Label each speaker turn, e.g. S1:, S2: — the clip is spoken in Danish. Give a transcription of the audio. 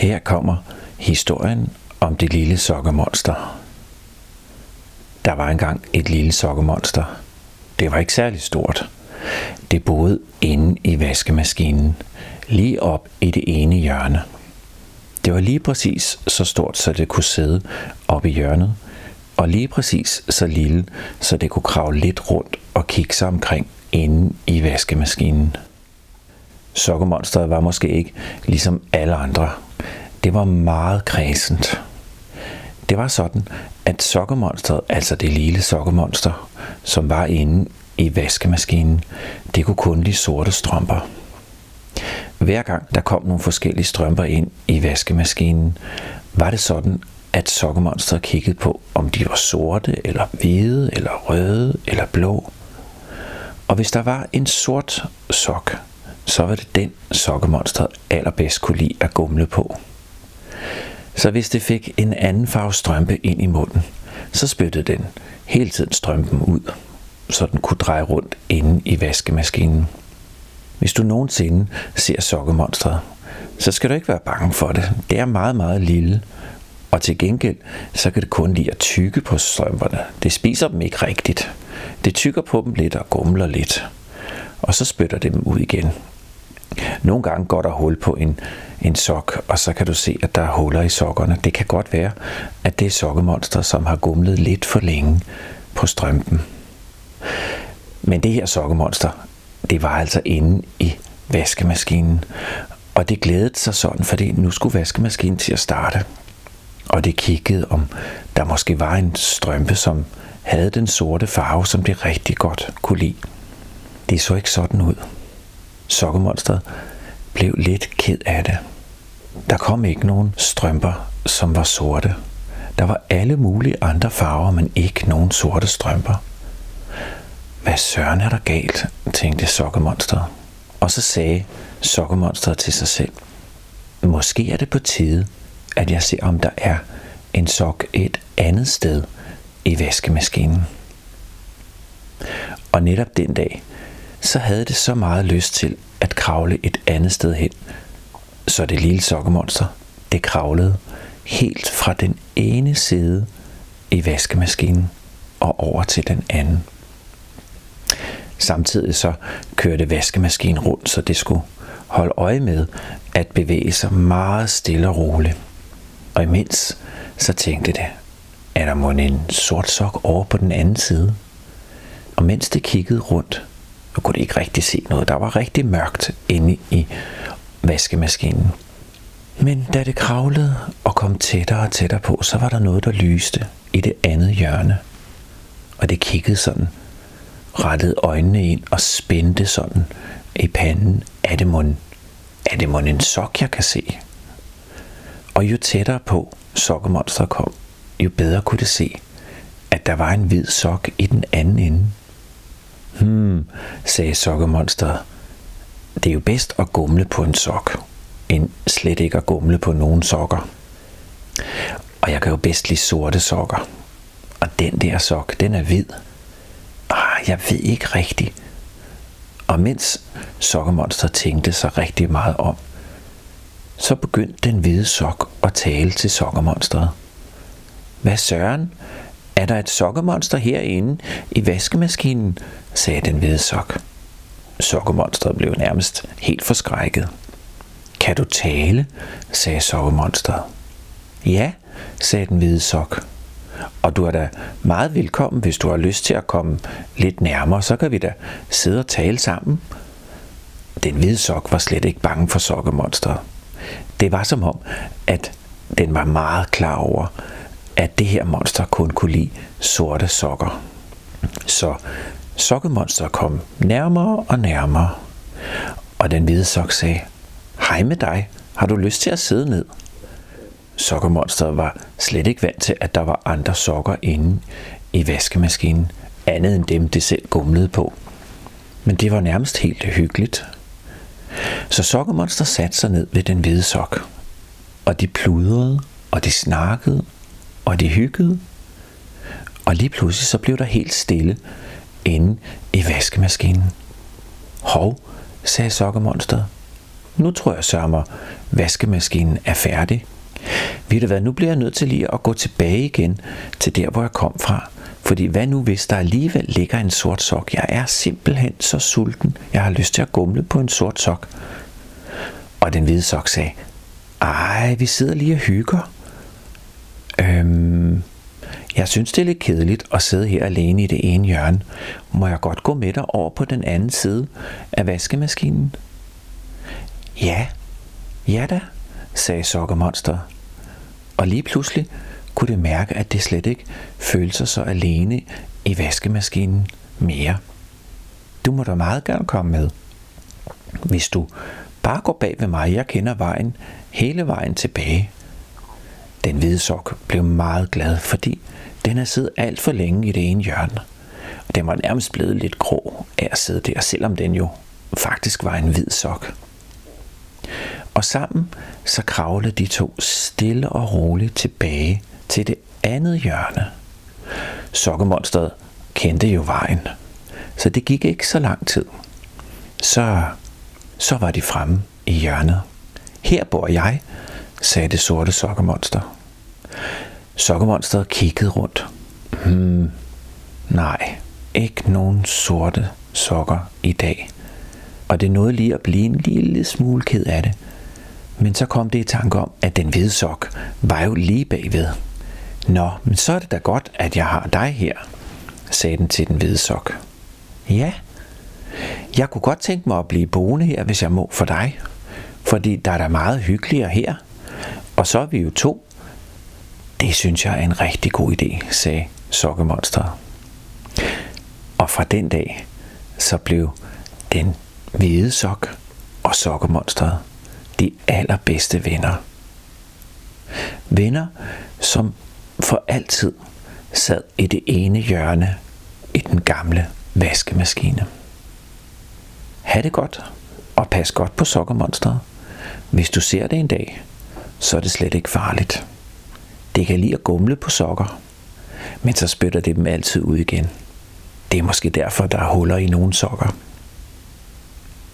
S1: Her kommer historien om det lille sokkemonster. Der var engang et lille sokkemonster. Det var ikke særlig stort. Det boede inde i vaskemaskinen, lige op i det ene hjørne. Det var lige præcis så stort, så det kunne sidde oppe i hjørnet, og lige præcis så lille, så det kunne kravle lidt rundt og kigge sig omkring inde i vaskemaskinen. Sokkemonsteret var måske ikke ligesom alle andre. Det var meget kræsent. Det var sådan, at sokkemonsteret, altså det lille sokkemonster, som var inde i vaskemaskinen, det kunne kun lide sorte strømper. Hver gang der kom nogle forskellige strømper ind i vaskemaskinen, var det sådan, at sokkemonsteret kiggede på, om de var sorte, eller hvide, eller røde, eller blå. Og hvis der var en sort sok, så var det den, sokkemonsteret allerbedst kunne lide at gumle på. Så hvis det fik en anden farve strømpe ind i munden, så spyttede den hele tiden strømpen ud, så den kunne dreje rundt inde i vaskemaskinen. Hvis du nogensinde ser sokkemonstret, så skal du ikke være bange for det. Det er meget, meget lille, og til gengæld, så kan det kun lide at tygge på strømperne. Det spiser dem ikke rigtigt. Det tygger på dem lidt og gumler lidt, og så spytter det dem ud igen. Nogle gange går der hul på en sok, og så kan du se, at der er huller i sokkerne. Det kan godt være, at det er sokkemonster, som har gumlet lidt for længe på strømpen. Men det her sokkemonster, det var altså inde i vaskemaskinen, og det glædede sig sådan, fordi nu skulle vaskemaskinen til at starte. Og det kiggede, om der måske var en strømpe, som havde den sorte farve, som det rigtig godt kunne lide. Det så ikke sådan ud. Sokkemonstret blev lidt ked af det. Der kom ikke nogen strømper, som var sorte. Der var alle mulige andre farver, men ikke nogen sorte strømper. Hvad søren er der galt, tænkte sokkemonstret. Og så sagde sokkemonstret til sig selv: måske er det på tide, at jeg ser, om der er en sok et andet sted i vaskemaskinen. Og netop den dag, så havde det så meget lyst til at kravle et andet sted hen, så det lille sokkemonster, det kravlede helt fra den ene side i vaskemaskinen og over til den anden. Samtidig så kørte vaskemaskinen rundt, så det skulle holde øje med at bevæge sig meget stille og roligt. Og imens så tænkte det, er der mon en sort sok over på den anden side? Og mens det kiggede rundt, så kunne det ikke rigtig se noget. Der var rigtig mørkt inde i vaskemaskinen. Men da det kravlede og kom tættere og tættere på, så var der noget, der lyste i det andet hjørne. Og det kiggede sådan, rettede øjnene ind og spændte sådan i panden. Er det mon en sok, jeg kan se? Og jo tættere på sokkemonstret kom, jo bedre kunne det se, at der var en hvid sok i den anden ende. Sagde sokkemonstret. Det er jo bedst at gumle på en sok, end slet ikke at gumle på nogen sokker. Og jeg kan jo bedst lide sorte sokker. Og den der sok, den er hvid. Jeg ved ikke rigtigt. Og mens sokkemonstret tænkte sig rigtig meget om, så begyndte den hvide sok at tale til sokkemonstret. Hvad søren? Er der et sokkemonster herinde i vaskemaskinen? Sagde den hvide sok. Sokkemonstret blev nærmest helt forskrækket. Kan du tale? Sagde sokkemonstret. Ja, sagde den hvide sok. Og du er da meget velkommen, hvis du har lyst til at komme lidt nærmere, så kan vi da sidde og tale sammen. Den hvide sok var slet ikke bange for sokkemonstret. Det var som om, at den var meget klar over, at det her monster kun kunne lide sorte sokker. Så sokkemonstret kom nærmere og nærmere, og den hvide sok sagde: hej med dig, har du lyst til at sidde ned? Sokkemonstret var slet ikke vant til, at der var andre sokker inde i vaskemaskinen, andet end dem, det selv gumlede på. Men det var nærmest helt hyggeligt. Så sokkemonstret satte sig ned ved den hvide sok, og de pludrede, og de snakkede, og de hyggede. Og lige pludselig så blev der helt stille inde i vaskemaskinen. Hov, sagde sokkemonstret. nu tror jeg sørger vaskemaskinen er færdig. Ved du hvad, nu bliver jeg nødt til lige at gå tilbage igen til der, hvor jeg kom fra. Fordi hvad nu, hvis der alligevel ligger en sort sok? Jeg er simpelthen så sulten. Jeg har lyst til at gumle på en sort sok. Og den hvide sok sagde, ej, vi sidder lige og hygger. Jeg synes, det er lidt kedeligt at sidde her alene i det ene hjørne. Må jeg godt gå med dig over på den anden side af vaskemaskinen? Ja da, sagde Sokkemonster. Og lige pludselig kunne det mærke, at det slet ikke følte sig så alene i vaskemaskinen mere. Du må da meget gerne komme med. Hvis du bare går bag ved mig, jeg kender vejen hele vejen tilbage. Den hvide sok blev meget glad, fordi den havde siddet alt for længe i det ene hjørne. Og den var nærmest blevet lidt grå af at sidde der, selvom den jo faktisk var en hvid sok. Og sammen så kravlede de to stille og roligt tilbage til det andet hjørne. Sokkemonsteret kendte jo vejen, så det gik ikke så lang tid. Så var de fremme i hjørnet. Her bor jeg, sagde det sorte sokkemonster. Sokkemonsteret kiggede rundt. Nej, ikke nogen sorte sokker i dag. Og det nåede lige at blive en lille smule ked af det. Men så kom det i tanke om, at den hvide sok var jo lige bagved. Nå, men så er det da godt, at jeg har dig her, sagde den til den hvide sok. Ja, jeg kunne godt tænke mig at blive boende her, hvis jeg må for dig. Fordi der er da meget hyggeligere her. Og så er vi jo to. Det synes jeg er en rigtig god idé, sagde Sokkemonsteret. Og fra den dag, så blev den hvide sok og Sokkemonsteret de allerbedste venner. Venner, som for altid sad i det ene hjørne i den gamle vaskemaskine. Ha' det godt, og pas godt på Sokkemonsteret. Hvis du ser det en dag, så er det slet ikke farligt. Det kan lide at gumle på sokker, men så spytter det dem altid ud igen. Det er måske derfor, der er huller i nogle sokker.